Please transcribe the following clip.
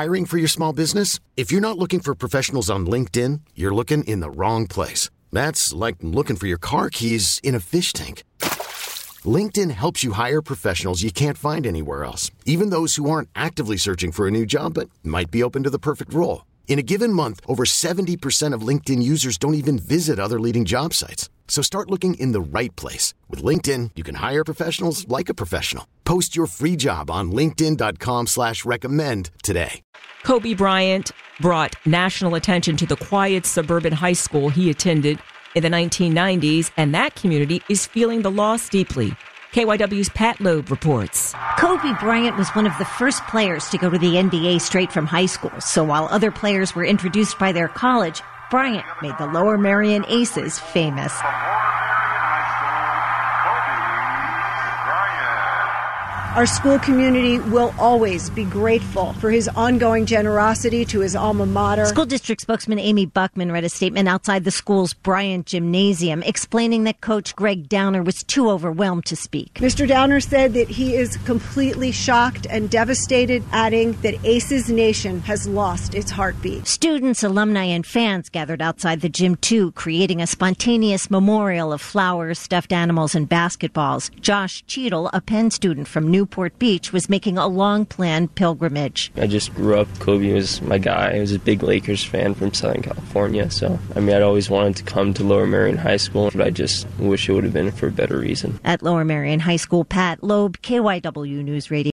Hiring for your small business? If you're not looking for professionals on LinkedIn, you're looking in the wrong place. That's like looking for your car keys in a fish tank. LinkedIn helps you hire professionals you can't find anywhere else, even those who aren't actively searching for a new job but might be open to the perfect role. In a given month, over 70% of LinkedIn users don't even visit other leading job sites. So start looking in the right place. With LinkedIn, you can hire professionals like a professional. Post your free job on linkedin.com/recommend today. Kobe Bryant brought national attention to the quiet suburban high school he attended in the 1990s, and that community is feeling the loss deeply. KYW's Pat Loeb reports. Kobe Bryant was one of the first players to go to the NBA straight from high school. So while other players were introduced by their college, Bryant made the Lower Merion Aces famous. Our school community will always be grateful for his ongoing generosity to his alma mater. School district spokesman Amy Buckman read a statement outside the school's Bryant Gymnasium explaining that Coach Greg Downer was too overwhelmed to speak. Mr. Downer said that he is completely shocked and devastated, adding that Aces Nation has lost its heartbeat. Students, alumni, and fans gathered outside the gym too, creating a spontaneous memorial of flowers, stuffed animals, and basketballs. Josh Cheadle, a Penn student from Newport Beach, was making a long-planned pilgrimage. I just grew up. Kobe was my guy. I was a big Lakers fan from Southern California. So, I'd always wanted to come to Lower Merion High School, but I just wish it would have been for a better reason. At Lower Merion High School, Pat Loeb, KYW News Radio.